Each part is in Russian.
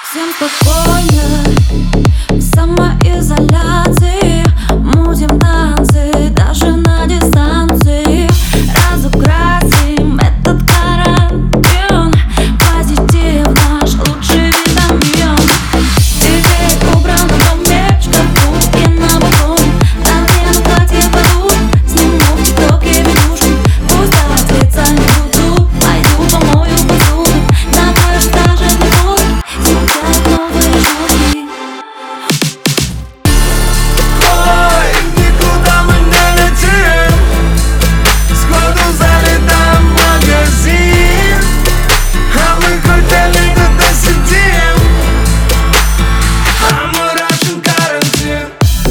Всем спокойно, в самоизоляции мутим танцы, даже на дистанции. Разукрасим этот карантин, позитив наш лучший витамин. Теперь убран в доме, в шкафу и на балконе. Надену платье подуй, сниму в тиктоке видюшки. Пусть от лица не буду, пойду помою посуду. На пляже даже не буду, смущают новые шутки. Ой, никуда мы не летим, сходу залетаем в магазин. А мы хотели тут сидим, а мы Russian карантин.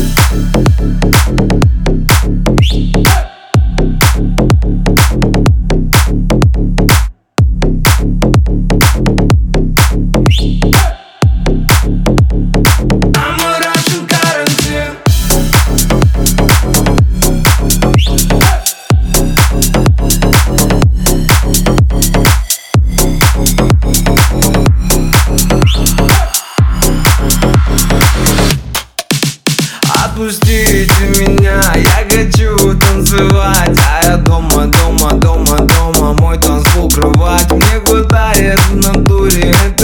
Отпустите меня, я хочу танцевать. А я дома, мой танцпол кровать. Мне хватает в натуре